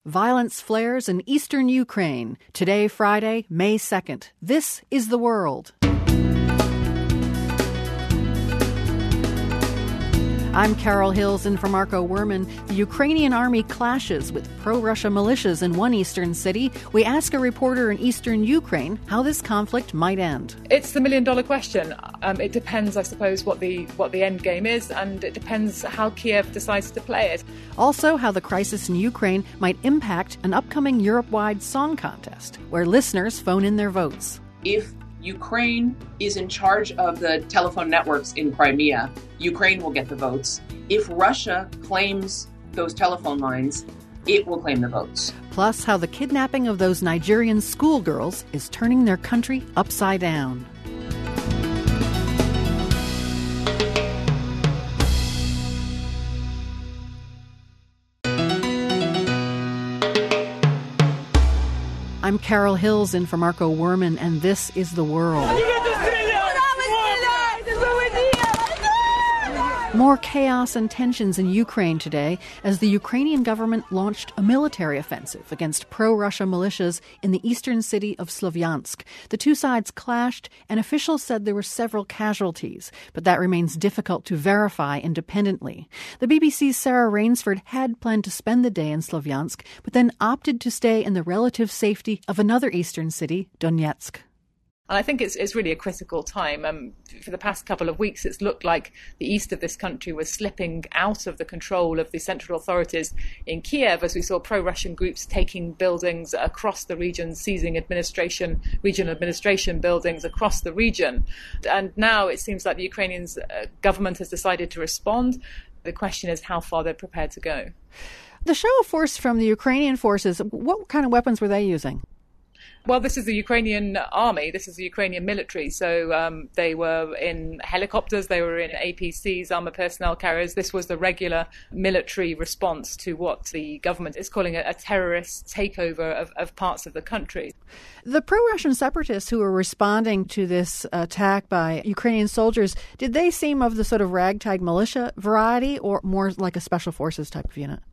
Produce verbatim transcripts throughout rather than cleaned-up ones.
Violence flares in eastern Ukraine. Today, Friday, May second. This is The World. I'm Carol Hills in for Marco Werman. The Ukrainian army clashes with pro-Russia militias in one eastern city. We ask a reporter in eastern Ukraine how this conflict might end. It's the million-dollar question. Um, it depends, I suppose, what the what the end game is, and it depends how Kiev decides to play it. Also, how the crisis in Ukraine might impact an upcoming Europe-wide song contest, where listeners phone in their votes. If Ukraine is in charge of the telephone networks in Crimea, Ukraine will get the votes. If Russia claims those telephone lines, it will claim the votes. Plus, how the kidnapping of those Nigerian schoolgirls is turning their country upside down. I'm Carol Hills in for Marco Werman, and this is The World. More chaos and tensions in Ukraine today as the Ukrainian government launched a military offensive against pro-Russia militias in the eastern city of Slavyansk. The two sides clashed, and officials said there were several casualties, but that remains difficult to verify independently. The B B C's Sarah Rainsford had planned to spend the day in Slavyansk, but then opted to stay in the relative safety of another eastern city, Donetsk. And I think it's, it's really a critical time. Um, for the past couple of weeks, it's looked like the east of this country was slipping out of the control of the central authorities in Kiev, as we saw pro-Russian groups taking buildings across the region, seizing administration, regional administration buildings across the region. And now it seems like the Ukrainian uh, government has decided to respond. The question is how far they're prepared to go. The show of force from the Ukrainian forces, what kind of weapons were they using? Well, this is the Ukrainian army. This is the Ukrainian military. So um, they were in helicopters. They were in A P Cs, armored personnel carriers. This was the regular military response to what the government is calling a, a terrorist takeover of, of parts of the country. The pro-Russian separatists who were responding to this attack by Ukrainian soldiers, did they seem of the sort of ragtag militia variety or more like a special forces type of unit?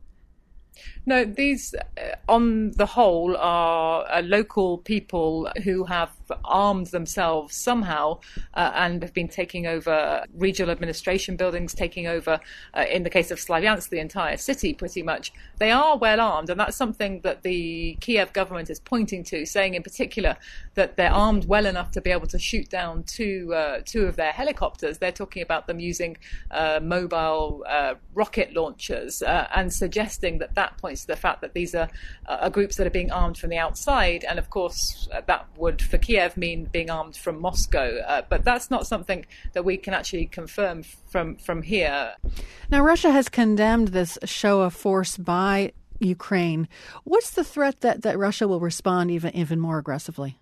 No, these, uh, on the whole, are uh, local people who have armed themselves somehow uh, and have been taking over regional administration buildings, taking over, uh, in the case of Slavyansk, the entire city pretty much. They are well armed, and that's something that the Kiev government is pointing to, saying in particular that they're armed well enough to be able to shoot down two, uh, two of their helicopters. They're talking about them using uh, mobile uh, rocket launchers uh, and suggesting that that points to the fact that these are, uh, are groups that are being armed from the outside. And of course, uh, that would, for Kiev, mean being armed from Moscow. Uh, but that's not something that we can actually confirm from, from here. Now, Russia has condemned this show of force by Ukraine. What's the threat that, that Russia will respond even, even more aggressively?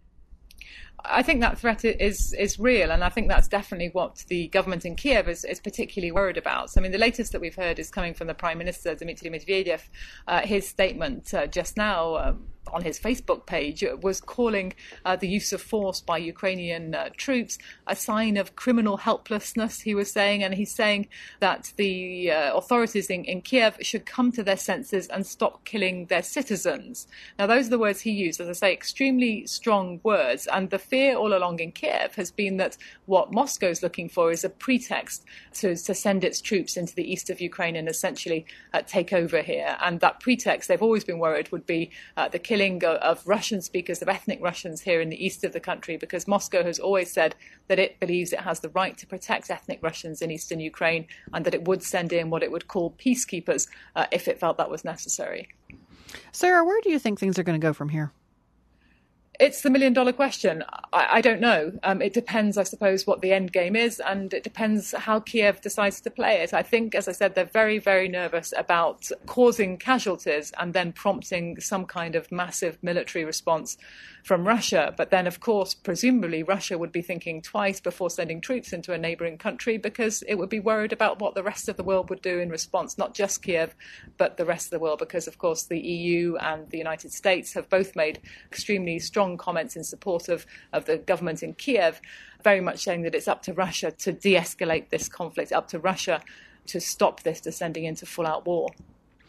I think that threat is is real, and I think that's definitely what the government in Kiev is, is particularly worried about. So, I mean, the latest that we've heard is coming from the Prime Minister, Dmitry Medvedev. Uh, his statement uh, just now um, on his Facebook page was calling uh, the use of force by Ukrainian uh, troops a sign of criminal helplessness, he was saying, and he's saying that the uh, authorities in, in Kiev should come to their senses and stop killing their citizens. Now, those are the words he used, as I say, extremely strong words, and the fear all along in Kiev has been that what Moscow is looking for is a pretext to, to send its troops into the east of Ukraine and essentially uh, take over here. And that pretext, they've always been worried, would be uh, the killing of Russian speakers, of ethnic Russians here in the east of the country, because Moscow has always said that it believes it has the right to protect ethnic Russians in eastern Ukraine and that it would send in what it would call peacekeepers uh, if it felt that was necessary. Sarah, where do you think things are going to go from here? It's the million dollar question. I, I don't know. Um, it depends, I suppose, what the end game is, and it depends how Kiev decides to play it. I think, as I said, they're very, very nervous about causing casualties and then prompting some kind of massive military response from Russia. But then, of course, presumably Russia would be thinking twice before sending troops into a neighbouring country, because it would be worried about what the rest of the world would do in response, not just Kiev, but the rest of the world, because, of course, the E U and the United States have both made extremely strong comments in support of, of the government in Kiev, very much saying that it's up to Russia to de-escalate this conflict, up to Russia to stop this descending into full-out war.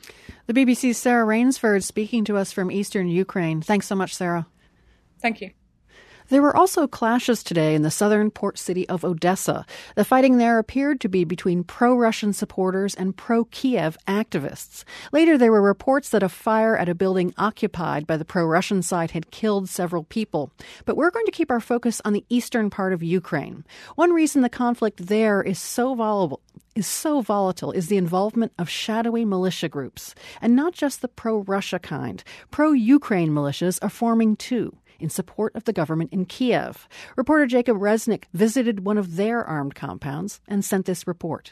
The B B C's Sarah Rainsford speaking to us from eastern Ukraine. Thanks so much, Sarah. Thank you. There were also clashes today in the southern port city of Odessa. The fighting there appeared to be between pro-Russian supporters and pro-Kiev activists. Later, there were reports that a fire at a building occupied by the pro-Russian side had killed several people. But we're going to keep our focus on the eastern part of Ukraine. One reason the conflict there is so volatile is so volatile is the involvement of shadowy militia groups. And not just the pro-Russia kind. Pro-Ukraine militias are forming too, in support of the government in Kiev. Reporter Jacob Resnick visited one of their armed compounds and sent this report.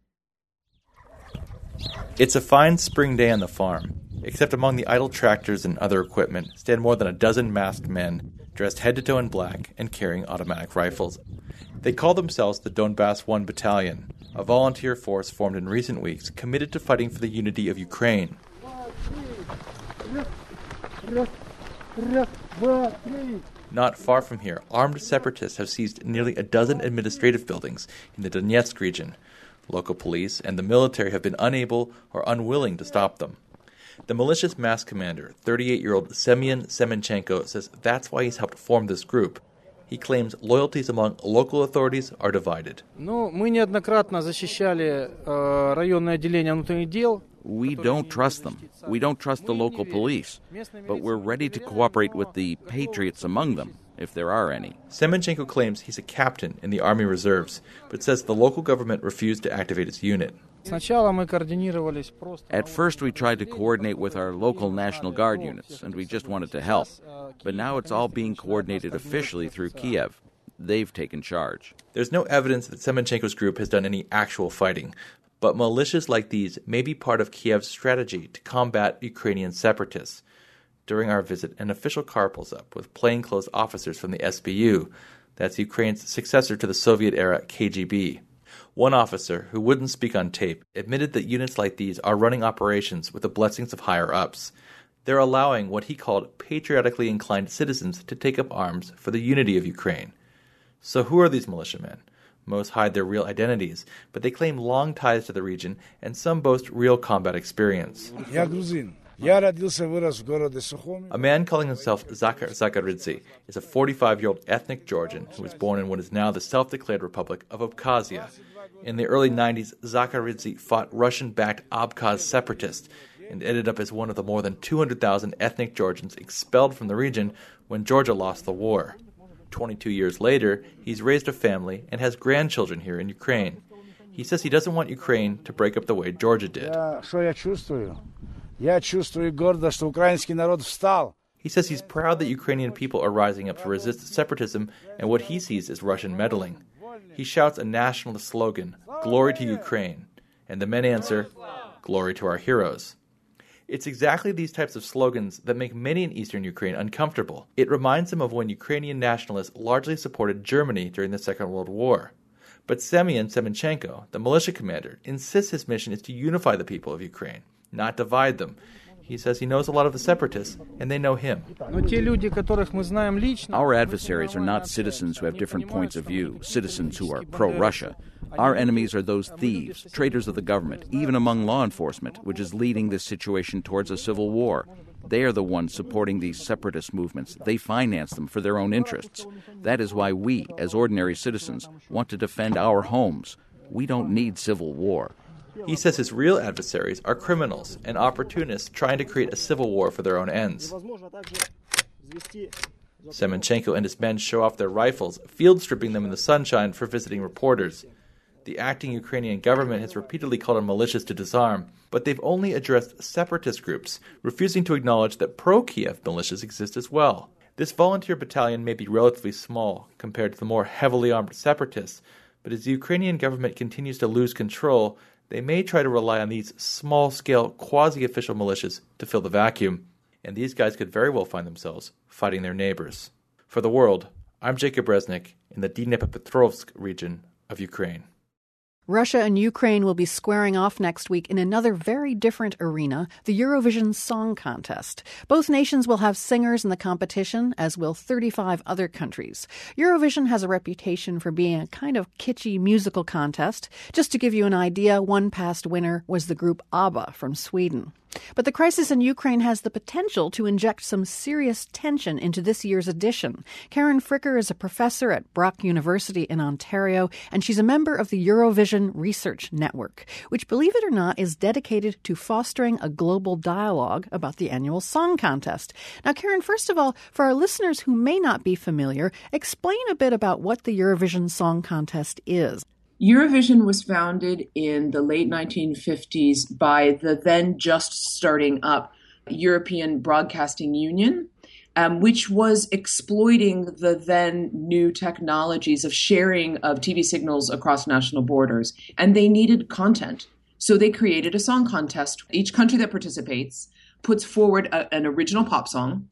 It's a fine spring day on the farm, except among the idle tractors and other equipment stand more than a dozen masked men, dressed head to toe in black and carrying automatic rifles. They call themselves the Donbass One Battalion, a volunteer force formed in recent weeks committed to fighting for the unity of Ukraine. Not far from here, armed separatists have seized nearly a dozen administrative buildings in the Donetsk region. Local police and the military have been unable or unwilling to stop them. The militia's mass commander, thirty-eight-year-old Semyon Semenchenko, says that's why he's helped form this group. He claims loyalties among local authorities are divided. We don't trust them. We don't trust the local police. But we're ready to cooperate with the patriots among them, if there are any. Semenchenko claims he's a captain in the Army Reserves, but says the local government refused to activate his unit. At first we tried to coordinate with our local National Guard units, and we just wanted to help. But now it's all being coordinated officially through Kiev. They've taken charge. There's no evidence that Semenchenko's group has done any actual fighting, but militias like these may be part of Kiev's strategy to combat Ukrainian separatists. During our visit, an official car pulls up with plainclothes officers from the S B U. That's Ukraine's successor to the Soviet-era K G B. One officer, who wouldn't speak on tape, admitted that units like these are running operations with the blessings of higher-ups. They're allowing what he called patriotically inclined citizens to take up arms for the unity of Ukraine. So who are these militiamen? Most hide their real identities, but they claim long ties to the region, and some boast real combat experience. A man calling himself Zakhar Zakaridze is a forty-five-year-old ethnic Georgian who was born in what is now the self-declared Republic of Abkhazia. In the early nineties, Zakaridze fought Russian-backed Abkhaz separatists and ended up as one of the more than two hundred thousand ethnic Georgians expelled from the region when Georgia lost the war. twenty-two years later, he's raised a family and has grandchildren here in Ukraine. He says he doesn't want Ukraine to break up the way Georgia did. He says he's proud that Ukrainian people are rising up to resist separatism and what he sees as Russian meddling. He shouts a nationalist slogan, "Glory to Ukraine," and the men answer, "Glory to our heroes." It's exactly these types of slogans that make many in eastern Ukraine uncomfortable. It reminds them of when Ukrainian nationalists largely supported Germany during the Second World War. But Semyon Semenchenko, the militia commander, insists his mission is to unify the people of Ukraine, not divide them. He says he knows a lot of the separatists, and they know him. Our adversaries are not citizens who have different points of view, citizens who are pro-Russia. Our enemies are those thieves, traitors of the government, even among law enforcement, which is leading this situation towards a civil war. They are the ones supporting these separatist movements. They finance them for their own interests. That is why we, as ordinary citizens, want to defend our homes. We don't need civil war. He says his real adversaries are criminals and opportunists trying to create a civil war for their own ends. Semenchenko and his men show off their rifles, field stripping them in the sunshine for visiting reporters. The acting Ukrainian government has repeatedly called on militias to disarm, but they've only addressed separatist groups, refusing to acknowledge that pro-Kiev militias exist as well. This volunteer battalion may be relatively small compared to the more heavily armed separatists, but as the Ukrainian government continues to lose control, they may try to rely on these small-scale, quasi-official militias to fill the vacuum. And these guys could very well find themselves fighting their neighbors. For The World, I'm Jacob Resnick in the Dnipropetrovsk region of Ukraine. Russia and Ukraine will be squaring off next week in another very different arena, the Eurovision Song Contest. Both nations will have singers in the competition, as will thirty-five other countries. Eurovision has a reputation for being a kind of kitschy musical contest. Just to give you an idea, one past winner was the group ABBA from Sweden. But the crisis in Ukraine has the potential to inject some serious tension into this year's edition. Karen Fricker is a professor at Brock University in Ontario, and she's a member of the Eurovision Research Network, which, believe it or not, is dedicated to fostering a global dialogue about the annual song contest. Now, Karen, first of all, for our listeners who may not be familiar, explain a bit about what the Eurovision Song Contest is. Eurovision was founded in the late nineteen fifties by the then just starting up European Broadcasting Union, um, which was exploiting the then new technologies of sharing of T V signals across national borders. And they needed content. So they created a song contest. Each country that participates puts forward a, an original pop song,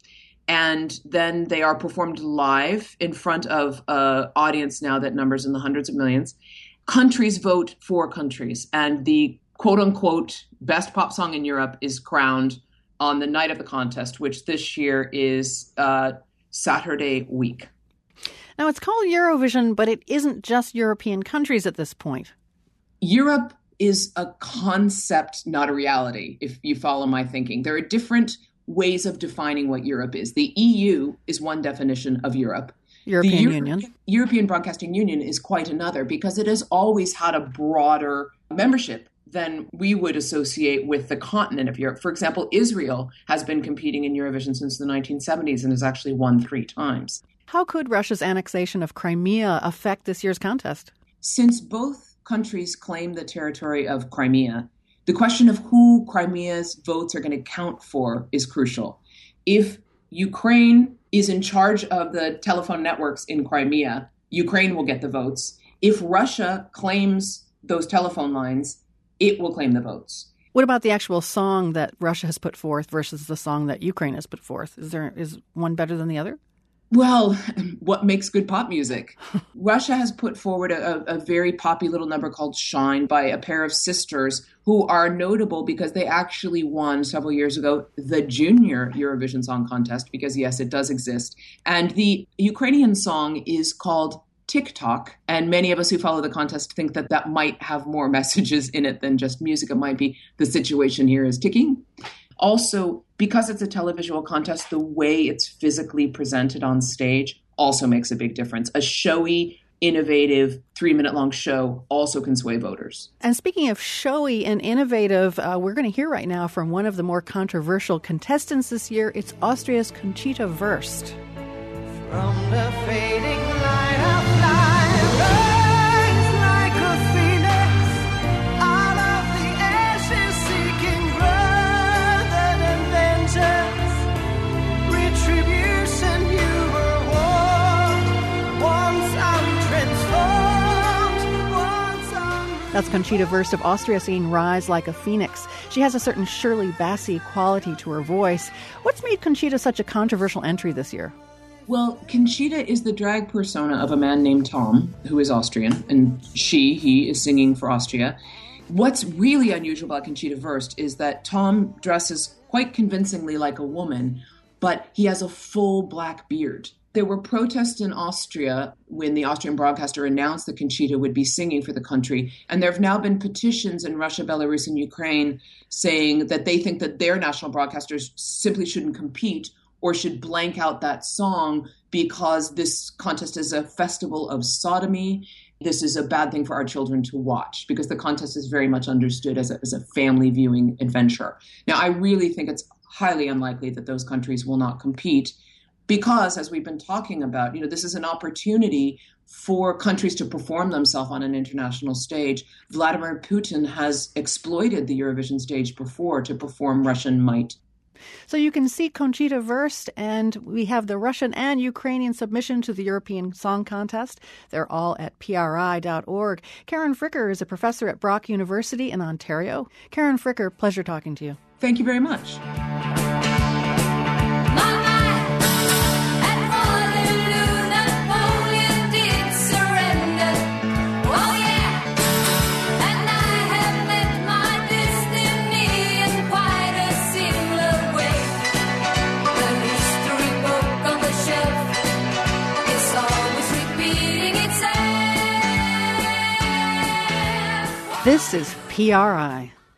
and then they are performed live in front of an audience now that numbers in the hundreds of millions. Countries vote for countries, and the quote-unquote best pop song in Europe is crowned on the night of the contest, which this year is uh, Saturday week. Now, it's called Eurovision, but it isn't just European countries at this point. Europe is a concept, not a reality, if you follow my thinking. There are different ways of defining what Europe is. The E U is one definition of Europe. European the Euro- Union. European Broadcasting Union is quite another, because it has always had a broader membership than we would associate with the continent of Europe. For example, Israel has been competing in Eurovision since the nineteen seventies and has actually won three times. How could Russia's annexation of Crimea affect this year's contest? Since both countries claim the territory of Crimea, the question of who Crimea's votes are going to count for is crucial. If Ukraine is in charge of the telephone networks in Crimea, Ukraine will get the votes. If Russia claims those telephone lines, it will claim the votes. What about the actual song that Russia has put forth versus the song that Ukraine has put forth? Is there is one better than the other? Well, what makes good pop music? Russia has put forward a, a very poppy little number called Shine by a pair of sisters who are notable because they actually won several years ago the Junior Eurovision Song Contest, because, yes, it does exist. And the Ukrainian song is called TikTok, and many of us who follow the contest think that that might have more messages in it than just music. It might be the situation here is ticking. Also, because it's a televisual contest, the way it's physically presented on stage also makes a big difference. A showy, innovative, three-minute-long show also can sway voters. And speaking of showy and innovative, uh, we're going to hear right now from one of the more controversial contestants this year. It's Austria's Conchita Wurst. From the fading light of life, rise like a phoenix, out of the ashes seeking growth and vengeance, retribution you were warned, once untransformed, once un- That's Conchita Wurst of Austria singing Rise Like a Phoenix. She has a certain Shirley Bassey quality to her voice. What's made Conchita such a controversial entry this year? Well, Conchita is the drag persona of a man named Tom, who is Austrian, and she, he, is singing for Austria. What's really unusual about Conchita Wurst is that Tom dresses quite convincingly like a woman, but he has a full black beard. There were protests in Austria when the Austrian broadcaster announced that Conchita would be singing for the country, and there have now been petitions in Russia, Belarus, and Ukraine saying that they think that their national broadcasters simply shouldn't compete or should blank out that song because this contest is a festival of sodomy. This is a bad thing for our children to watch, because the contest is very much understood as a, as a family viewing adventure. Now, I really think it's highly unlikely that those countries will not compete because, as we've been talking about, you know, this is an opportunity for countries to perform themselves on an international stage. Vladimir Putin has exploited the Eurovision stage before to perform Russian might. So you can see Conchita Wurst, and we have the Russian and Ukrainian submission to the European Song Contest. They're all at P R I dot org. Karen Fricker is a professor at Brock University in Ontario. Karen Fricker, pleasure talking to you. Thank you very much. This is P R I.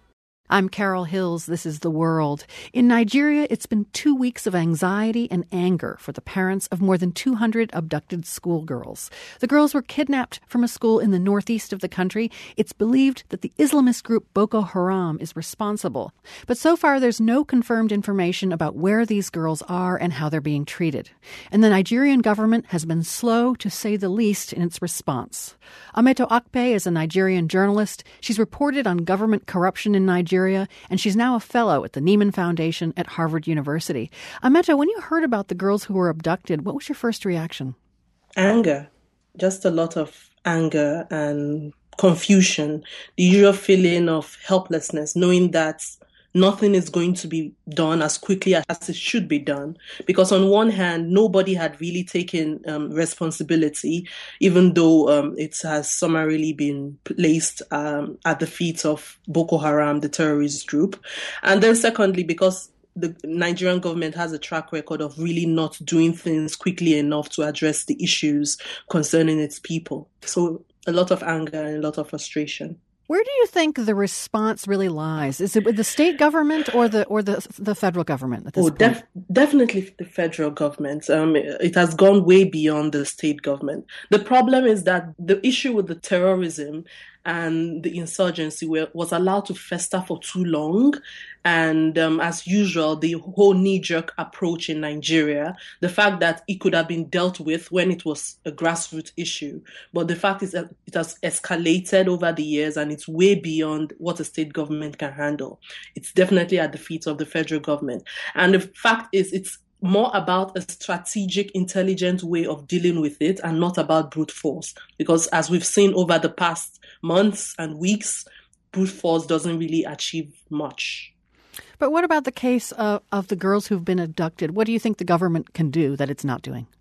I'm Carol Hills. This is The World. In Nigeria, it's been two weeks of anxiety and anger for the parents of more than two hundred abducted schoolgirls. The girls were kidnapped from a school in the northeast of the country. It's believed that the Islamist group Boko Haram is responsible. But so far, there's no confirmed information about where these girls are and how they're being treated. And the Nigerian government has been slow, to say the least, in its response. Ameto Akpe is a Nigerian journalist. She's reported on government corruption in Nigeria, and she's now a fellow at the Nieman Foundation at Harvard University. Ameto, when you heard about the girls who were abducted, what was your first reaction? Anger. Just a lot of anger and confusion. The usual feeling of helplessness, knowing that nothing is going to be done as quickly as it should be done. Because on one hand, nobody had really taken um, responsibility, even though um, it has summarily been placed um, at the feet of Boko Haram, the terrorist group. And then secondly, because the Nigerian government has a track record of really not doing things quickly enough to address the issues concerning its people. So a lot of anger and a lot of frustration. Where do you think the response really lies? Is it with the state government or the or the the federal government at this oh, point? Def- definitely the federal government. Um, it has gone way beyond the state government. The problem is that the issue with the terrorism and the insurgency were, was allowed to fester for too long. And um, as usual, the whole knee-jerk approach in Nigeria, the fact that it could have been dealt with when it was a grassroots issue. But the fact is that it has escalated over the years and it's way beyond what a state government can handle. It's definitely at the feet of the federal government. And the fact is, it's more about a strategic, intelligent way of dealing with it and not about brute force. Because as we've seen over the past months and weeks, brute force doesn't really achieve much. But what about the case of, of the girls who've been abducted? What do you think the government can do that it's not doing?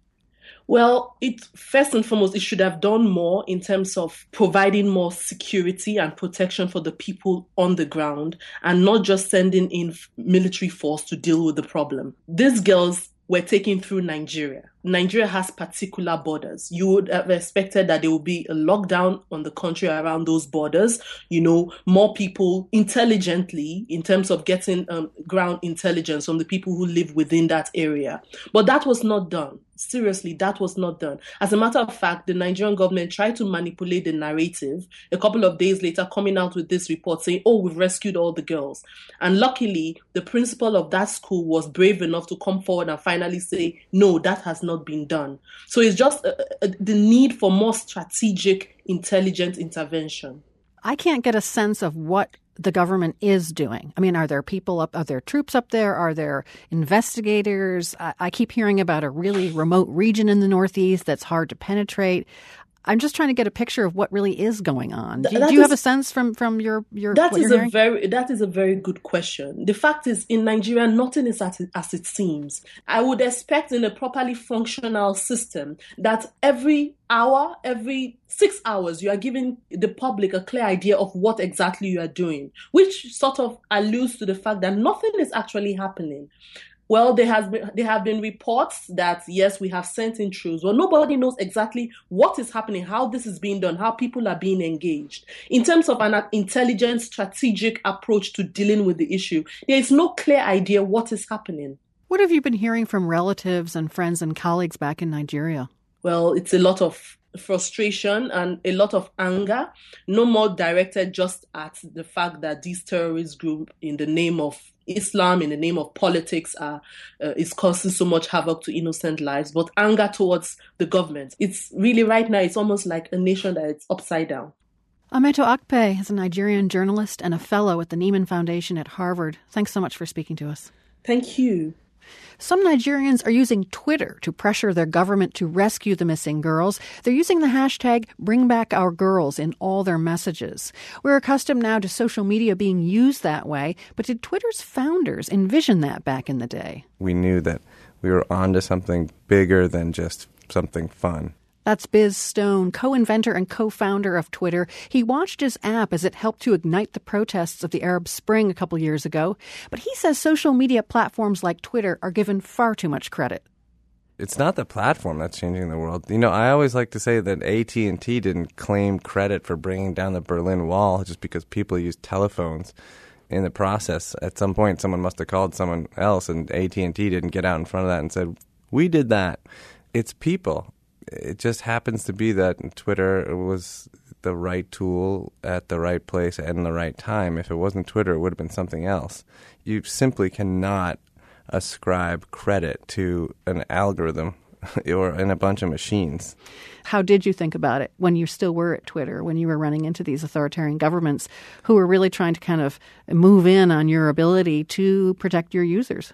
Well, it first and foremost, it should have done more in terms of providing more security and protection for the people on the ground and not just sending in military force to deal with the problem. These girls were taken through Nigeria. Nigeria has particular borders. You would have expected that there would be a lockdown on the country around those borders. You know, more people intelligently in terms of getting um, ground intelligence from the people who live within that area. But that was not done. Seriously, that was not done. As a matter of fact, the Nigerian government tried to manipulate the narrative a couple of days later, coming out with this report saying, oh, we've rescued all the girls. And luckily, the principal of that school was brave enough to come forward and finally say, no, that has not been done. So it's just uh, uh, the need for more strategic, intelligent intervention. I can't get a sense of what the government is doing. I mean, are there people up, are there troops up there? Are there investigators? I, I keep hearing about a really remote region in the Northeast that's hard to penetrate. I'm just trying to get a picture of what really is going on. Do, do you is, have a sense from, from your, your that what is you're a hearing? very that is a very good question. The fact is, in Nigeria, nothing is as it, as it seems. I would expect in a properly functional system that every hour, every six hours, you are giving the public a clear idea of what exactly you are doing, which sort of alludes to the fact that nothing is actually happening. Well, there has been there have been reports that, yes, we have sent in troops. Well, nobody knows exactly what is happening, how this is being done, how people are being engaged. In terms of an intelligent, strategic approach to dealing with the issue, there is no clear idea what is happening. What have you been hearing from relatives and friends and colleagues back in Nigeria? Well, it's a lot of frustration and a lot of anger, no more directed just at the fact that this terrorist group, in the name of Islam, in the name of politics, are, uh, is causing so much havoc to innocent lives, but anger towards the government. It's really, right now, it's almost like a nation that is upside down. Ameto Akpe is a Nigerian journalist and a fellow at the Nieman Foundation at Harvard. Thanks so much for speaking to us. Thank you. Some Nigerians are using Twitter to pressure their government to rescue the missing girls. They're using the hashtag BringBackOurGirls in all their messages. We're accustomed now to social media being used that way, but did Twitter's founders envision that back in the day? We knew that we were onto something bigger than just something fun. That's Biz Stone, co-inventor and co-founder of Twitter. He watched his app as it helped to ignite the protests of the Arab Spring a couple years ago. But he says social media platforms like Twitter are given far too much credit. It's not the platform that's changing the world. You know, I always like to say that A T and T didn't claim credit for bringing down the Berlin Wall just because people use telephones. in the process, at some point, someone must have called someone else, and A T and T didn't get out in front of that and said, we did that. It's people. It just happens to be that Twitter was the right tool at the right place and the right time. If it wasn't Twitter, it would have been something else. You simply cannot ascribe credit to an algorithm or in a bunch of machines. How did you think about it when you still were at Twitter, when you were running into these authoritarian governments who were really trying to kind of move in on your ability to protect your users?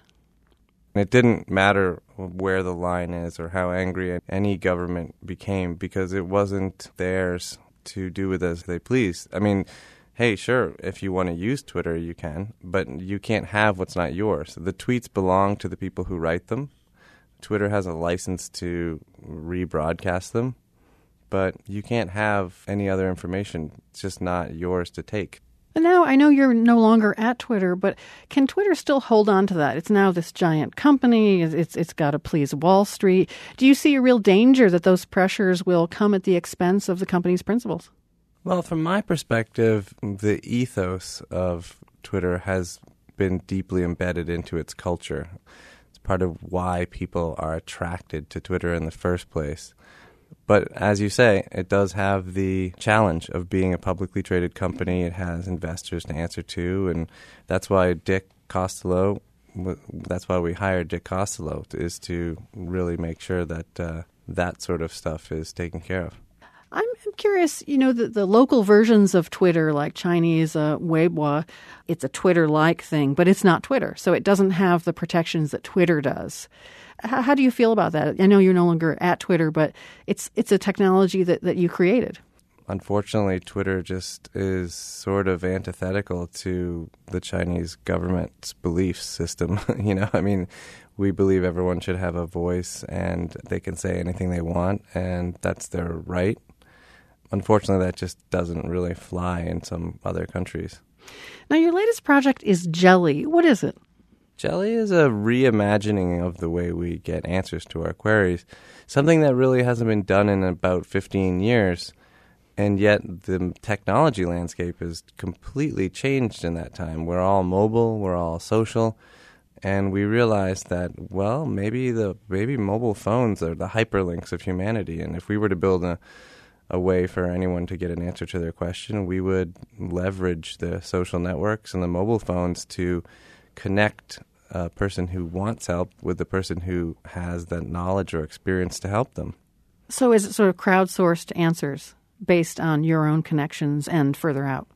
It didn't matter where the line is or how angry any government became, because it wasn't theirs to do with as they please. I mean, hey, sure, if you want to use Twitter, you can, but you can't have what's not yours. The tweets belong to the people who write them. Twitter has a license to rebroadcast them, but you can't have any other information. It's just not yours to take. And now I know you're no longer at Twitter, but can Twitter still hold on to that? It's now this giant company. It's It's got to please Wall Street. Do you see a real danger that those pressures will come at the expense of the company's principles? Well, from my perspective, the ethos of Twitter has been deeply embedded into its culture. It's part of why people are attracted to Twitter in the first place. But as you say, it does have the challenge of being a publicly traded company. It has investors to answer to, and that's why Dick Costolo, that's why we hired Dick Costolo, is to really make sure that uh, that sort of stuff is taken care of. I'm curious, you know, the, the local versions of Twitter, like Chinese uh, Weibo, it's a Twitter-like thing, but it's not Twitter, so it doesn't have the protections that Twitter does. How, how do you feel about that? I know you're no longer at Twitter, but it's it's a technology that, that you created. Unfortunately, Twitter just is sort of antithetical to the Chinese government's belief system. You know, I mean, we believe everyone should have a voice and they can say anything they want, and that's their right. Unfortunately, that just doesn't really fly in some other countries. Now, your latest project is Jelly. What is it? Jelly is a reimagining of the way we get answers to our queries, something that really hasn't been done in about fifteen years, and yet the technology landscape has completely changed in that time. We're all mobile, we're all social, and we realized that, well, maybe the maybe mobile phones are the hyperlinks of humanity, and if we were to build a a way for anyone to get an answer to their question, we would leverage the social networks and the mobile phones to connect a person who wants help with the person who has the knowledge or experience to help them. So is it sort of crowdsourced answers based on your own connections and further out?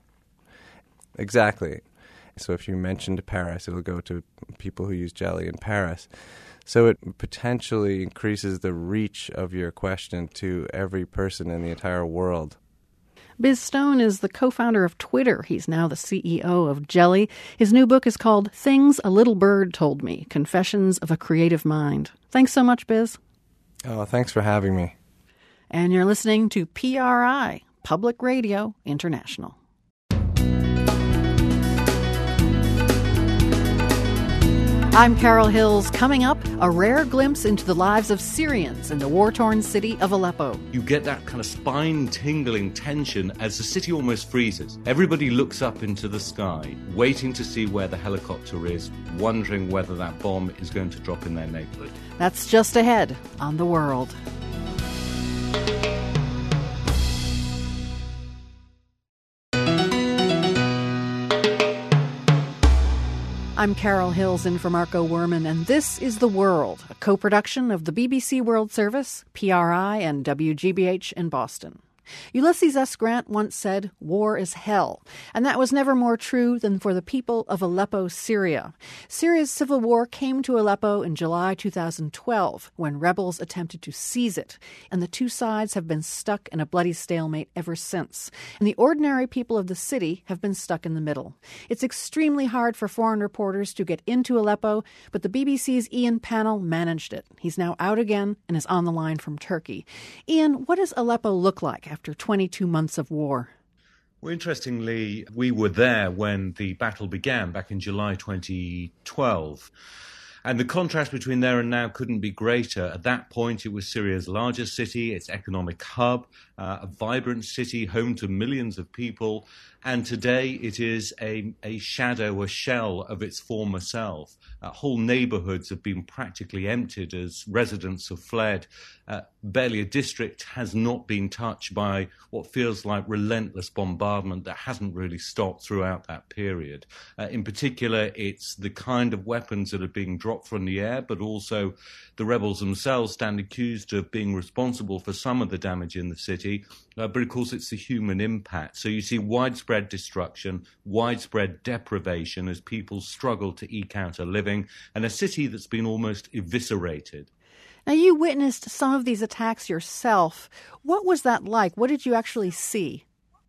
Exactly. So if you mentioned Paris, it'll go to people who use Jelly in Paris. So it potentially increases the reach of your question to every person in the entire world. Biz Stone is the co-founder of Twitter. He's now the C E O of Jelly. His new book is called Things a Little Bird Told Me, Confessions of a Creative Mind. Thanks so much, Biz. Oh, thanks for having me. And you're listening to P R I, Public Radio International. I'm Carol Hills. Coming up, a rare glimpse into the lives of Syrians in the war-torn city of Aleppo. You get that kind of spine-tingling tension as the city almost freezes. Everybody looks up into the sky, waiting to see where the helicopter is, wondering whether that bomb is going to drop in their neighborhood. That's just ahead on The World. I'm Carol Hills in for Marco Werman, and this is The World, a co-production of the B B C World Service, P R I, and W G B H in Boston. Ulysses S. Grant once said, "War is hell," and that was never more true than for the people of Aleppo, Syria. Syria's civil war came to Aleppo in July two thousand twelve, when rebels attempted to seize it, and the two sides have been stuck in a bloody stalemate ever since. And the ordinary people of the city have been stuck in the middle. It's extremely hard for foreign reporters to get into Aleppo, but the B B C's Ian Pannell managed it. He's now out again and is on the line from Turkey. Ian, what does Aleppo look like after after twenty-two months of war? Well, interestingly, we were there when the battle began back in July twenty twelve. And the contrast between there and now couldn't be greater. At that point, it was Syria's largest city, its economic hub, uh, a vibrant city, home to millions of people. And today it is a, a shadow, a shell of its former self. Uh, whole neighborhoods have been practically emptied as residents have fled. Uh, barely a district has not been touched by what feels like relentless bombardment that hasn't really stopped throughout that period. Uh, in particular, it's the kind of weapons that are being dropped from the air, but also the rebels themselves stand accused of being responsible for some of the damage in the city. Uh, but of course, it's the human impact. So you see widespread destruction, widespread deprivation as people struggle to eke out a living, and a city that's been almost eviscerated. Now, you witnessed some of these attacks yourself. What was that like? What did you actually see?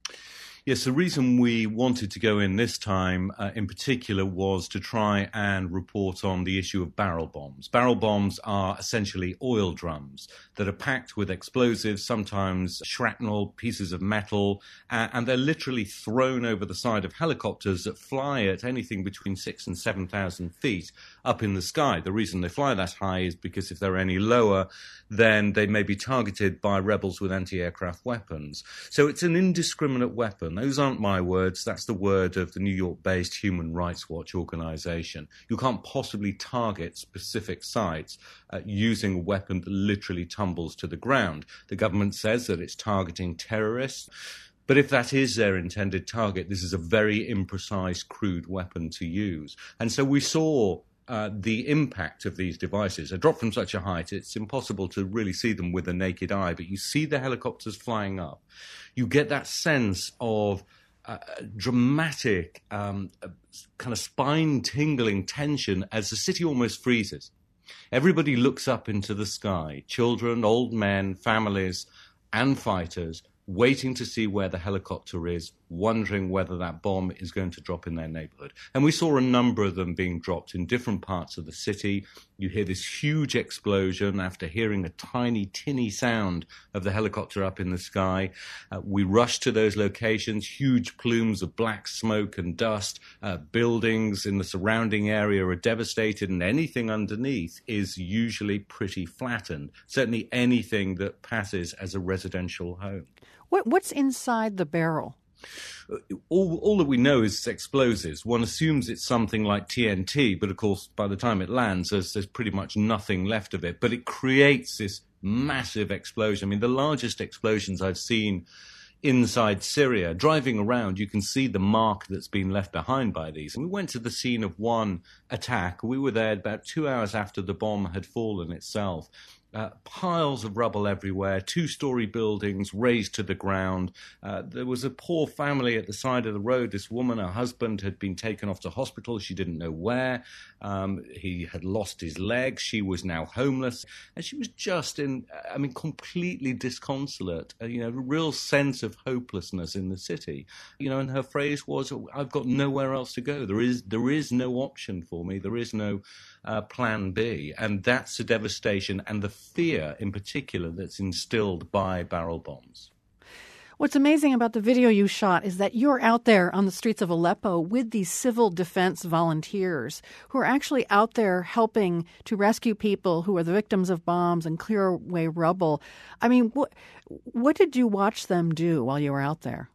Yes, the reason we wanted to go in this time uh, in particular was to try and report on the issue of barrel bombs. Barrel bombs are essentially oil drums that are packed with explosives, sometimes shrapnel, pieces of metal, uh, and they're literally thrown over the side of helicopters that fly at anything between six and seven thousand feet up in the sky. The reason they fly that high is because if they're any lower, then they may be targeted by rebels with anti-aircraft weapons. So it's an indiscriminate weapon. Those aren't my words. That's the word of the New York-based Human Rights Watch organization. You can't possibly target specific sites uh, using a weapon that literally tumbles to the ground. The government says that it's targeting terrorists. But if that is their intended target, this is a very imprecise, crude weapon to use. And so we saw Uh, the impact of these devices. Are dropped from such a height, it's impossible to really see them with the naked eye, but you see the helicopters flying up. You get that sense of uh, dramatic, um, uh, kind of spine-tingling tension as the city almost freezes. Everybody looks up into the sky, children, old men, families, and fighters, waiting to see where the helicopter is, wondering whether that bomb is going to drop in their neighborhood. And we saw a number of them being dropped in different parts of the city. You hear this huge explosion after hearing a tiny, tinny sound of the helicopter up in the sky. Uh, we rush to those locations, huge plumes of black smoke and dust. Uh, buildings in the surrounding area are devastated, and anything underneath is usually pretty flattened. Certainly anything that passes as a residential home. What, what's inside the barrel? All, all that we know is it's explosives. One assumes it's something like T N T, but of course, by the time it lands, there's, there's pretty much nothing left of it. But it creates this massive explosion. I mean, the largest explosions I've seen inside Syria. Driving around, you can see the mark that's been left behind by these. And we went to the scene of one attack. We were there about two hours after the bomb had fallen itself. Uh, piles of rubble everywhere, two-story buildings razed to the ground. Uh, there was a poor family at the side of the road. This woman, her husband, had been taken off to hospital. She didn't know where. Um, he had lost his leg. She was now homeless. And she was just in, I mean, completely disconsolate, uh, you know, a real sense of hopelessness in the city. You know, and her phrase was, I've got nowhere else to go. There is, there is no option for me. There is no uh, plan B. And that's the devastation and the fear in particular that's instilled by barrel bombs. What's amazing about the video you shot is that you're out there on the streets of Aleppo with these civil defense volunteers who are actually out there helping to rescue people who are the victims of bombs and clear away rubble. I mean, what, what did you watch them do while you were out there?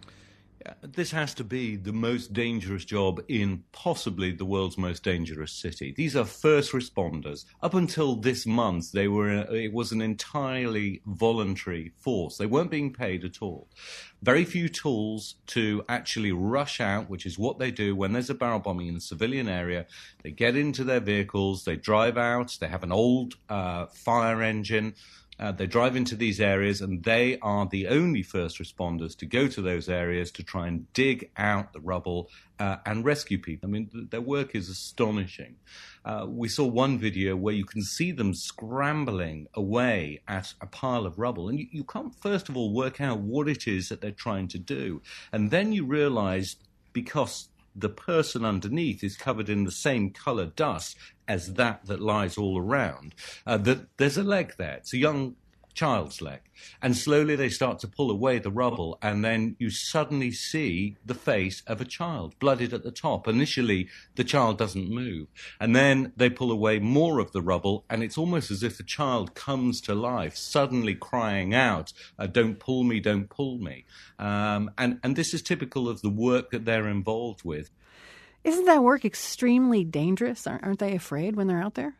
This has to be the most dangerous job in possibly the world's most dangerous city. These are first responders. Up until this month, they were it was an entirely voluntary force. They weren't being paid at all. Very few tools to actually rush out, which is what they do when there's a barrel bombing in a civilian area. They get into their vehicles, they drive out, they have an old uh, fire engine. Uh, they drive into these areas, and they are the only first responders to go to those areas to try and dig out the rubble uh, and rescue people. I mean, th- their work is astonishing. Uh, we saw one video where you can see them scrambling away at a pile of rubble, and you, you can't, first of all, work out what it is that they're trying to do. And then you realize, because the person underneath is covered in the same color dust as that that lies all around, uh, that there's a leg there. It's a young child's leg. And slowly they start to pull away the rubble, and then you suddenly see the face of a child, blooded at the top. Initially, the child doesn't move. And then they pull away more of the rubble, and it's almost as if the child comes to life, suddenly crying out, uh, don't pull me, don't pull me. Um, and, and this is typical of the work that they're involved with. Isn't that work extremely dangerous? Aren't they afraid when they're out there?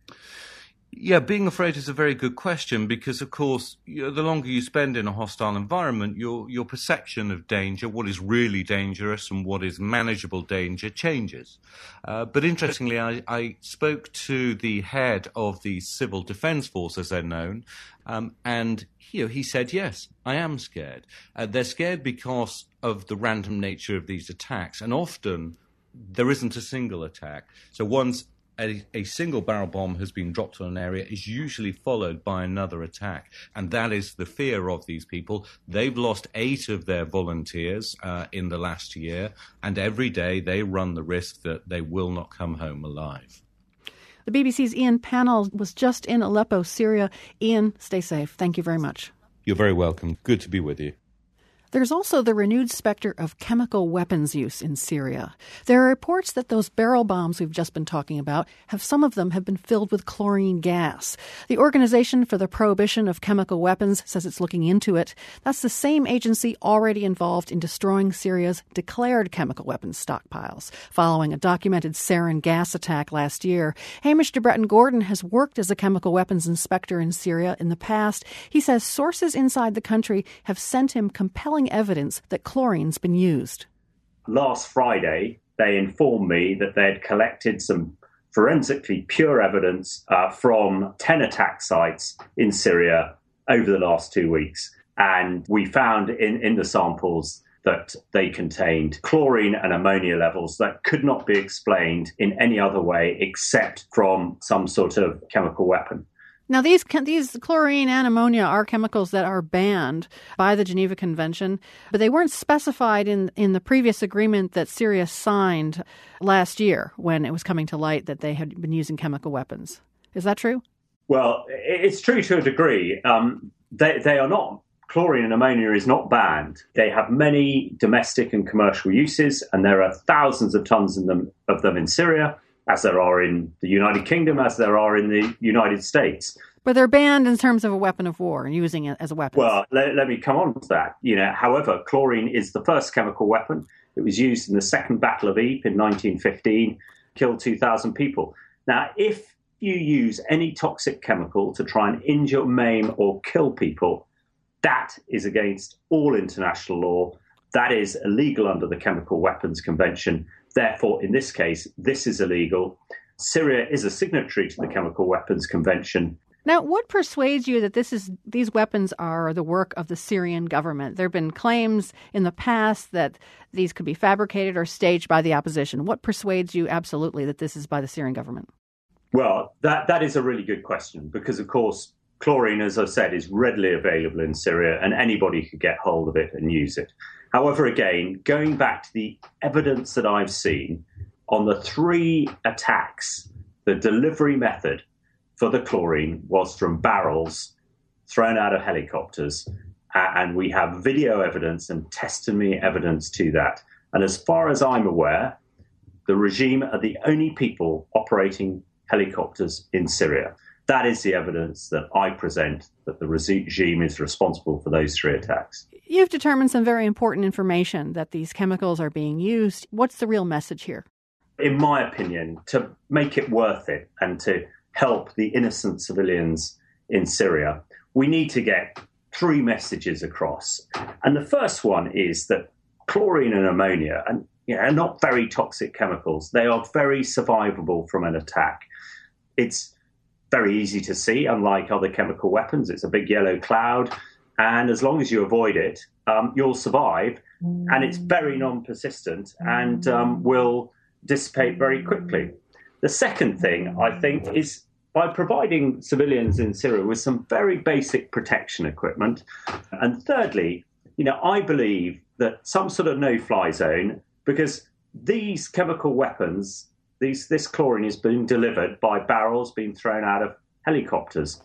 Yeah, being afraid is a very good question because, of course, you know, the longer you spend in a hostile environment, your your perception of danger, what is really dangerous and what is manageable danger, changes. Uh, but interestingly, I, I spoke to the head of the Civil Defence Force, as they're known, um, and you know, he said, yes, I am scared. Uh, they're scared because of the random nature of these attacks, and often there isn't a single attack. So once A, a single barrel bomb has been dropped on an area is usually followed by another attack. And that is the fear of these people. They've lost eight of their volunteers uh, in the last year, and every day they run the risk that they will not come home alive. The B B C's Ian Pannell was just in Aleppo, Syria. Ian, stay safe. Thank you very much. You're very welcome. Good to be with you. There's also the renewed specter of chemical weapons use in Syria. There are reports that those barrel bombs we've just been talking about, have some of them have been filled with chlorine gas. The Organization for the Prohibition of Chemical Weapons says it's looking into it. That's the same agency already involved in destroying Syria's declared chemical weapons stockpiles, following a documented sarin gas attack last year. Hamish de Bretton-Gordon has worked as a chemical weapons inspector in Syria in the past. He says sources inside the country have sent him compelling evidence that chlorine's been used. Last Friday, they informed me that they had collected some forensically pure evidence uh, from ten attack sites in Syria over the last two weeks. And we found in, in the samples that they contained chlorine and ammonia levels that could not be explained in any other way except from some sort of chemical weapon. Now, these these chlorine and ammonia are chemicals that are banned by the Geneva Convention, but they weren't specified in, in the previous agreement that Syria signed last year when it was coming to light that they had been using chemical weapons. Is that true? Well, it's true to a degree. Um, they, they are not. Chlorine and ammonia is not banned. They have many domestic and commercial uses, and there are thousands of tons in them, of them in Syria, as there are in the United Kingdom, as there are in the United States. But they're banned in terms of a weapon of war and using it as a weapon. Well, let, let me come on to that. You know, however, chlorine is the first chemical weapon. It was used in the Second Battle of Ypres in nineteen fifteen, killed two thousand people. Now, if you use any toxic chemical to try and injure, maim, or kill people, that is against all international law. That is illegal under the Chemical Weapons Convention. Therefore, in this case, this is illegal. Syria is a signatory to the Chemical Weapons Convention. Now, what persuades you that this is these weapons are the work of the Syrian government? There have been claims in the past that these could be fabricated or staged by the opposition. What persuades you absolutely that this is by the Syrian government? Well, that, that is a really good question because, of course, chlorine, as I said, is readily available in Syria and anybody could get hold of it and use it. However, again, going back to the evidence that I've seen on the three attacks, the delivery method for the chlorine was from barrels thrown out of helicopters. And we have video evidence and testimony evidence to that. And as far as I'm aware, the regime are the only people operating helicopters in Syria. That is the evidence that I present, that the regime is responsible for those three attacks. You've determined some very important information that these chemicals are being used. What's the real message here? In my opinion, to make it worth it and to help the innocent civilians in Syria, we need to get three messages across. And the first one is that chlorine and ammonia are, you know, are not very toxic chemicals. They are very survivable from an attack. It's very easy to see, unlike other chemical weapons. It's a big yellow cloud. And as long as you avoid it, um, you'll survive. And it's very non-persistent and um, will dissipate very quickly. The second thing, I think, is by providing civilians in Syria with some very basic protection equipment. And thirdly, you know, I believe that some sort of no-fly zone, because these chemical weapons, these, this chlorine is being delivered by barrels being thrown out of helicopters.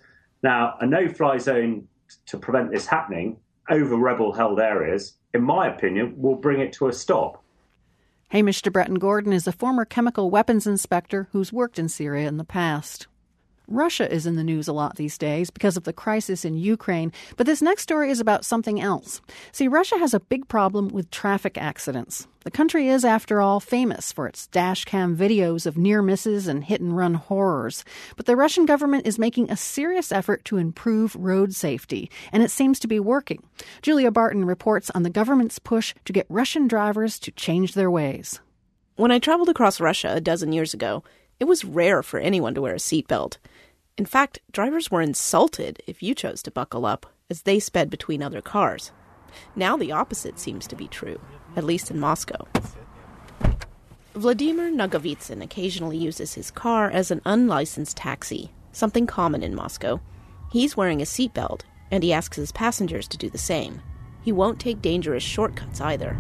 Now, a no-fly zone to prevent this happening over rebel-held areas, in my opinion, will bring it to a stop. Hamish de Bretton Gordon is a former chemical weapons inspector who's worked in Syria in the past. Russia is in the news a lot these days because of the crisis in Ukraine, but this next story is about something else. See, Russia has a big problem with traffic accidents. The country is, after all, famous for its dash cam videos of near misses and hit-and-run horrors. But the Russian government is making a serious effort to improve road safety, and it seems to be working. Julia Barton reports on the government's push to get Russian drivers to change their ways. When I traveled across Russia a dozen years ago, it was rare for anyone to wear a seatbelt. In fact, drivers were insulted if you chose to buckle up as they sped between other cars. Now the opposite seems to be true, at least in Moscow. Vladimir Nagovitsyn occasionally uses his car as an unlicensed taxi, something common in Moscow. He's wearing a seatbelt, and he asks his passengers to do the same. He won't take dangerous shortcuts either.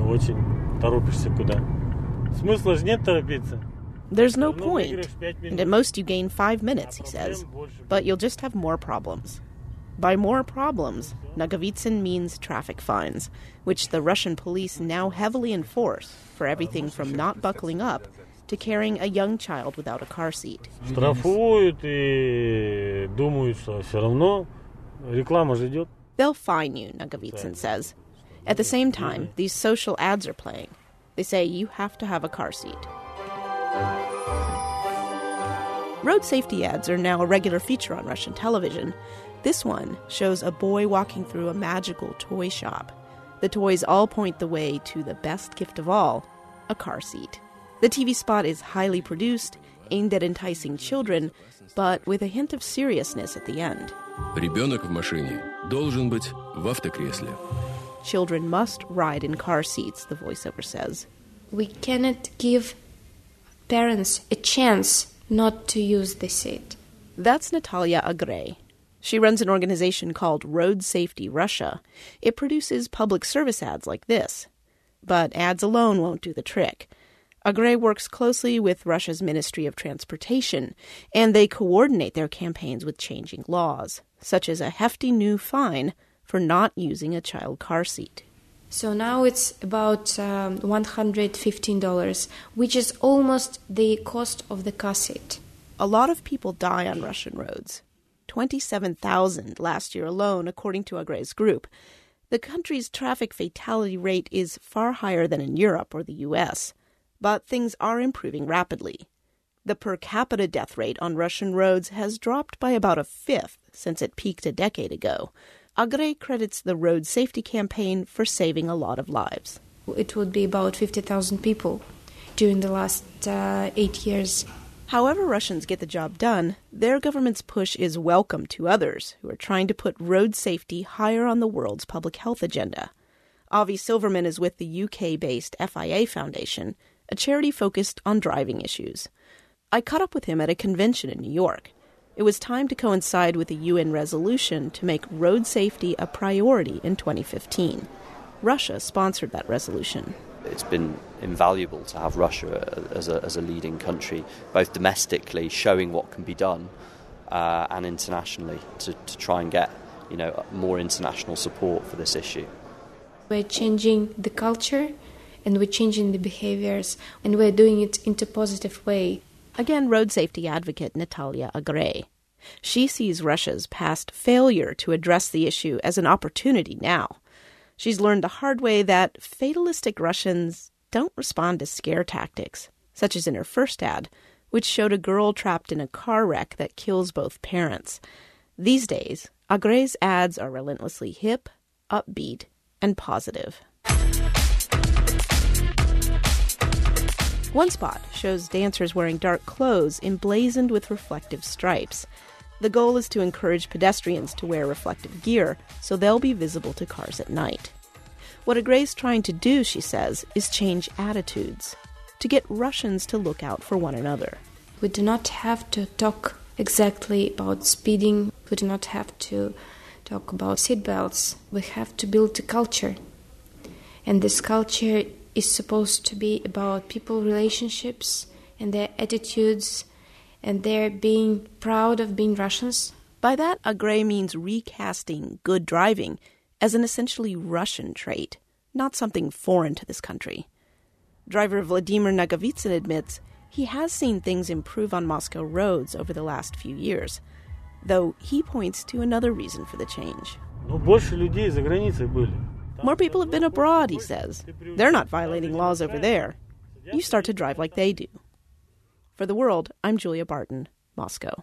There's no point, and at most you gain five minutes, he says. But you'll just have more problems. By more problems, Nagovitsyn means traffic fines, which the Russian police now heavily enforce for everything from not buckling up to carrying a young child without a car seat. They'll fine you, Nagovitsyn says. At the same time, these social ads are playing. They say you have to have a car seat. Road safety ads are now a regular feature on Russian television. This one shows a boy walking through a magical toy shop. The toys all point the way to the best gift of all, a car seat. The T V spot is highly produced, aimed at enticing children, but with a hint of seriousness at the end. Ребенок в машине должен быть в автокресле. Children must ride in car seats, the voiceover says. We cannot give parents a chance not to use the seat. That's Natalia Agrey. She runs an organization called Road Safety Russia. It produces public service ads like this. But ads alone won't do the trick. Agrey works closely with Russia's Ministry of Transportation, and they coordinate their campaigns with changing laws, such as a hefty new fine for not using a child car seat. So now it's about um, one hundred fifteen dollars, which is almost the cost of the car seat. A lot of people die on Russian roads. twenty-seven thousand last year alone, according to Agrey's group. The country's traffic fatality rate is far higher than in Europe or the U S, but things are improving rapidly. The per capita death rate on Russian roads has dropped by about a fifth since it peaked a decade ago. Agrey credits the road safety campaign for saving a lot of lives. It would be about fifty thousand people during the last uh, eight years. However Russians get the job done, their government's push is welcome to others who are trying to put road safety higher on the world's public health agenda. Avi Silverman is with the U K-based F I A Foundation, a charity focused on driving issues. I caught up with him at a convention in New York. It was time to coincide with a U N resolution to make road safety a priority in twenty fifteen. Russia sponsored that resolution. It's been invaluable to have Russia as a, as a leading country, both domestically showing what can be done uh, and internationally to, to try and get, you know, more international support for this issue. We're changing the culture and we're changing the behaviors and we're doing it in a positive way. Again, road safety advocate Natalia Agrey. She sees Russia's past failure to address the issue as an opportunity now. She's learned the hard way that fatalistic Russians don't respond to scare tactics, such as in her first ad, which showed a girl trapped in a car wreck that kills both parents. These days, Agrey's ads are relentlessly hip, upbeat, and positive. One spot shows dancers wearing dark clothes emblazoned with reflective stripes. The goal is to encourage pedestrians to wear reflective gear so they'll be visible to cars at night. What Agrey's trying to do, she says, is change attitudes, to get Russians to look out for one another. We do not have to talk exactly about speeding. We do not have to talk about seatbelts. We have to build a culture. And this culture is supposed to be about people relationships and their attitudes and their being proud of being Russians. By that, Agrey means recasting good driving as an essentially Russian trait, not something foreign to this country. Driver Vladimir Nagovitsyn admits he has seen things improve on Moscow roads over the last few years, though he points to another reason for the change. More people have been abroad, he says. They're not violating laws over there. You start to drive like they do. For The World, I'm Julia Barton, Moscow.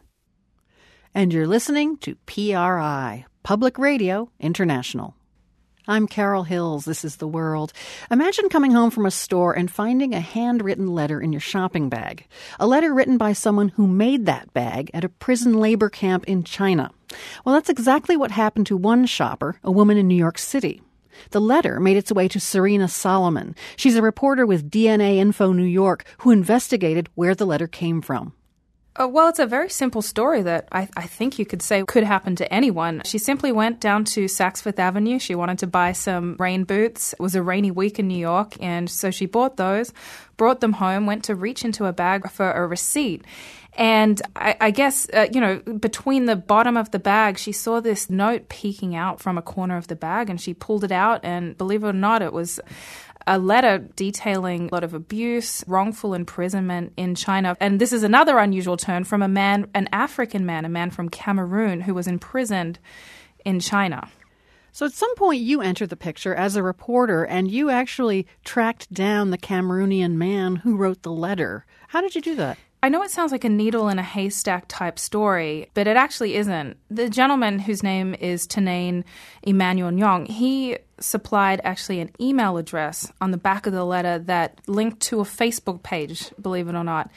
And you're listening to P R I, Public Radio International. I'm Carol Hills. This is The World. Imagine coming home from a store and finding a handwritten letter in your shopping bag. A letter written by someone who made that bag at a prison labor camp in China. Well, that's exactly what happened to one shopper, a woman in New York City. The letter made its way to Serena Solomon. She's a reporter with D N A Info New York who investigated where the letter came from. Uh, well, it's a very simple story that I, I think you could say could happen to anyone. She simply went down to Saks Fifth Avenue. She wanted to buy some rain boots. It was a rainy week in New York, and so she bought those, brought them home, went to reach into a bag for a receipt. And I, I guess, uh, you know, between the bottom of the bag, she saw this note peeking out from a corner of the bag, and she pulled it out, and believe it or not, it was a letter detailing a lot of abuse, wrongful imprisonment in China. And this is another unusual turn from a man, an African man, a man from Cameroon who was imprisoned in China. So at some point you entered the picture as a reporter and you actually tracked down the Cameroonian man who wrote the letter. How did you do that? I know it sounds like a needle in a haystack type story, but it actually isn't. The gentleman whose name is Tanane Emmanuel Nyong, he supplied actually an email address on the back of the letter that linked to a Facebook page, believe it or not.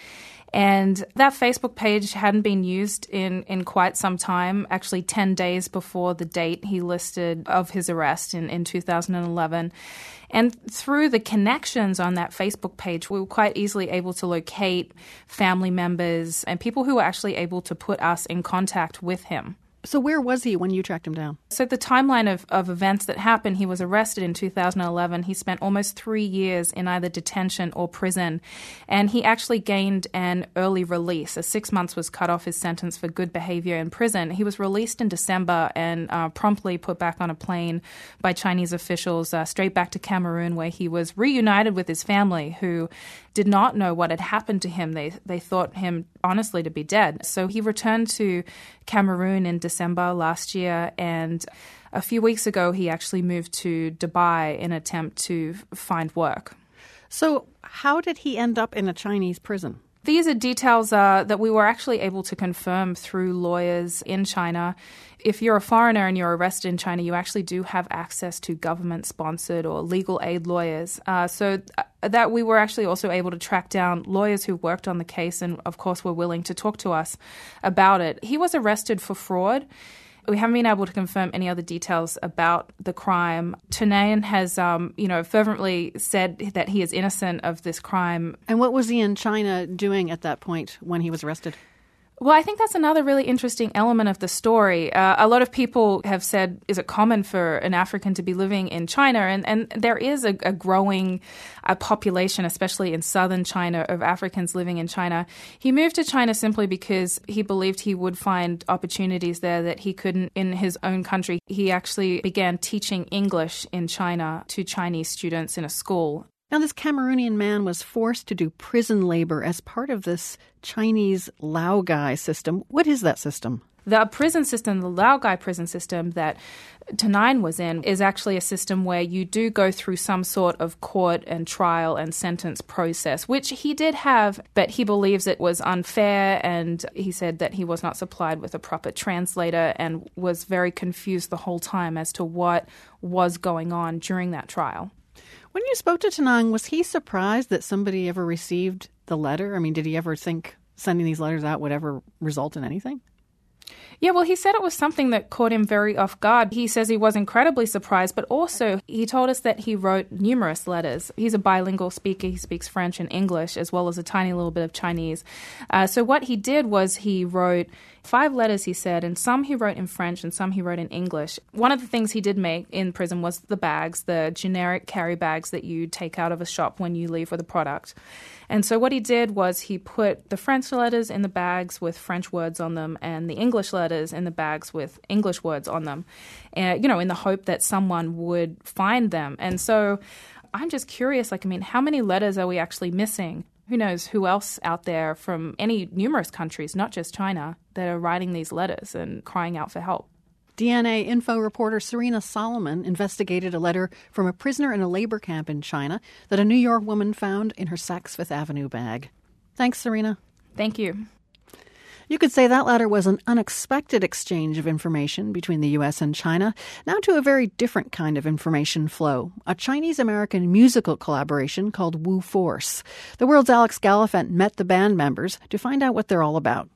And that Facebook page hadn't been used in, in quite some time, actually ten days before the date he listed of his arrest in, in two thousand eleven. And through the connections on that Facebook page, we were quite easily able to locate family members and people who were actually able to put us in contact with him. So where was he when you tracked him down? So the timeline of, of events that happened, he was arrested in two thousand eleven. He spent almost three years in either detention or prison. And he actually gained an early release. A six months was cut off his sentence for good behavior in prison. He was released in December and uh, promptly put back on a plane by Chinese officials uh, straight back to Cameroon, where he was reunited with his family, who did not know what had happened to him. They they thought him, honestly, to be dead. So he returned to Cameroon in December last year, and a few weeks ago he actually moved to Dubai in an attempt to find work. So how did he end up in a Chinese prison? These are details uh, that we were actually able to confirm through lawyers in China. If you're a foreigner and you're arrested in China, you actually do have access to government-sponsored or legal aid lawyers. Uh, so th- that we were actually also able to track down lawyers who worked on the case and, of course, were willing to talk to us about it. He was arrested for fraud. We haven't been able to confirm any other details about the crime. Tanane has, um, you know, fervently said that he is innocent of this crime. And what was he in China doing at that point when he was arrested? Well, I think that's another really interesting element of the story. Uh, a lot of people have said, is it common for an African to be living in China? And, and there is a, a growing uh, population, especially in southern China, of Africans living in China. He moved to China simply because he believed he would find opportunities there that he couldn't in his own country. He actually began teaching English in China to Chinese students in a school. Now, this Cameroonian man was forced to do prison labor as part of this Chinese Laogai system. What is that system? The prison system, the Laogai prison system that Tanane was in, is actually a system where you do go through some sort of court and trial and sentence process, which he did have, but he believes it was unfair, and he said that he was not supplied with a proper translator and was very confused the whole time as to what was going on during that trial. When you spoke to Tanane, was he surprised that somebody ever received the letter? I mean, did he ever think sending these letters out would ever result in anything? Yeah, well, he said it was something that caught him very off guard. He says he was incredibly surprised, but also he told us that he wrote numerous letters. He's a bilingual speaker. He speaks French and English, as well as a tiny little bit of Chinese. Uh, so what he did was he wrote five letters, he said, and some he wrote in French and some he wrote in English. One of the things he did make in prison was the bags, the generic carry bags that you take out of a shop when you leave with a product. And so what he did was he put the French letters in the bags with French words on them and the English letters in the bags with English words on them, and, you know, in the hope that someone would find them. And so I'm just curious, like, I mean, how many letters are we actually missing? Who knows who else out there from any numerous countries, not just China, that are writing these letters and crying out for help. D N A Info reporter Serena Solomon investigated a letter from a prisoner in a labor camp in China that a New York woman found in her Saks Fifth Avenue bag. Thanks, Serena. Thank you. You could say that letter was an unexpected exchange of information between the U S and China. Now to a very different kind of information flow, a Chinese-American musical collaboration called Wu Force. The World's Alex Gallafent met the band members to find out what they're all about.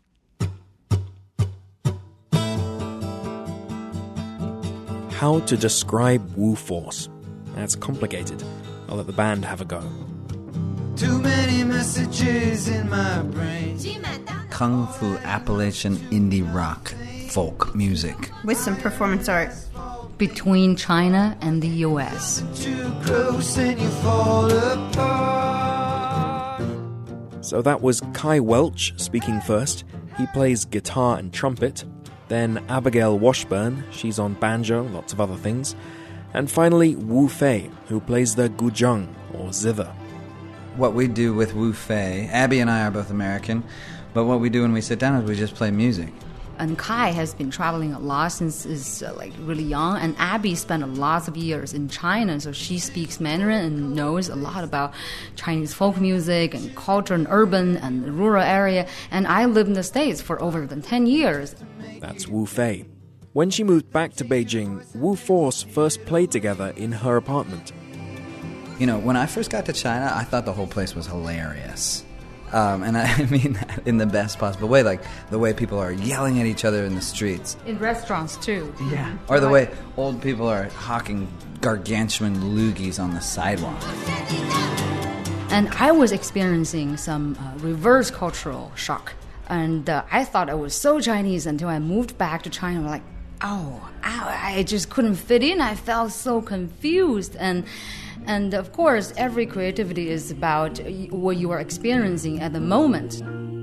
How to describe Wu Force? That's complicated. I'll let the band have a go. Too many messages in my brain. Kung Fu Appalachian indie rock folk music. With some performance art. Between China and the U S. Too close and you fall apart. So that was Kai Welch speaking first. He plays guitar and trumpet. Then Abigail Washburn, she's on banjo, lots of other things. And finally, Wu Fei, who plays the guzheng, or zither. What we do with Wu Fei, Abby and I are both American, but what we do when we sit down is we just play music. And Kai has been traveling a lot since is uh, like really young, and Abby spent a lot of years in China, so she speaks Mandarin and knows a lot about Chinese folk music and culture and urban and rural area. And I lived in the States for over than ten years. That's Wu Fei. When she moved back to Beijing, Wu Force first played together in her apartment. You know, when I first got to China, I thought the whole place was hilarious. Um, and I mean that in the best possible way, like the way people are yelling at each other in the streets. In restaurants, too. Yeah. Or the way old people are hawking gargantuan loogies on the sidewalk. And I was experiencing some uh, reverse cultural shock. And uh, I thought I was so Chinese until I moved back to China. I'm like, oh, I, I just couldn't fit in. I felt so confused. And And of course, every creativity is about what you are experiencing at the moment.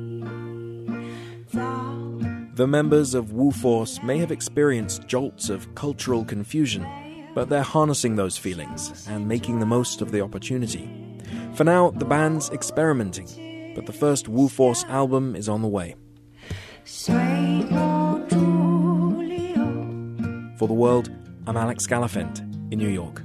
The members of Wu Force may have experienced jolts of cultural confusion, but they're harnessing those feelings and making the most of the opportunity. For now, the band's experimenting, but the first Wu Force album is on the way. For The World, I'm Alex Gallafent in New York.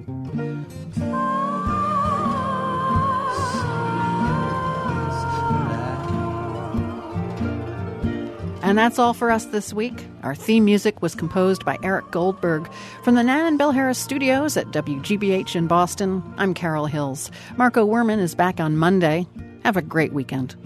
And that's all for us this week. Our theme music was composed by Eric Goldberg. From the Nan and Bill Harris studios at W G B H in Boston, I'm Carol Hills. Marco Werman is back on Monday. Have a great weekend.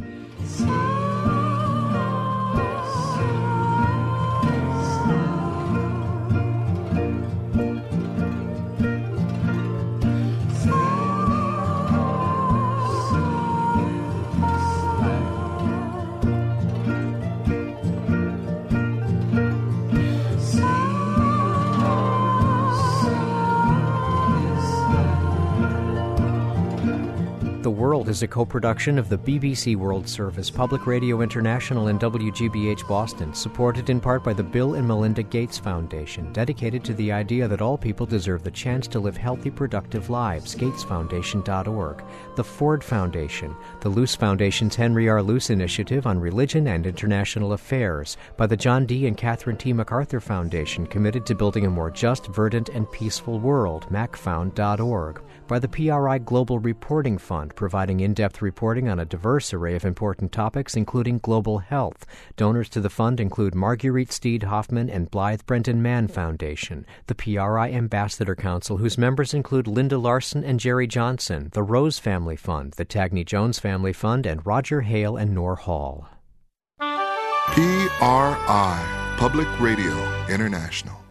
The World is a co-production of the B B C World Service, Public Radio International, and W G B H Boston, supported in part by the Bill and Melinda Gates Foundation, dedicated to the idea that all people deserve the chance to live healthy, productive lives, gates foundation dot org. The Ford Foundation, the Luce Foundation's Henry R. Luce Initiative on Religion and International Affairs, by the John D. and Catherine T. MacArthur Foundation, committed to building a more just, verdant, and peaceful world, mac found dot org. By the P R I Global Reporting Fund, providing in-depth reporting on a diverse array of important topics, including global health. Donors to the fund include Marguerite Steed Hoffman and Blythe Brenton Mann Foundation, the P R I Ambassador Council, whose members include Linda Larson and Jerry Johnson, the Rose Family Fund, the Tagney Jones Family Fund, and Roger Hale and Nor Hall. P R I, Public Radio International.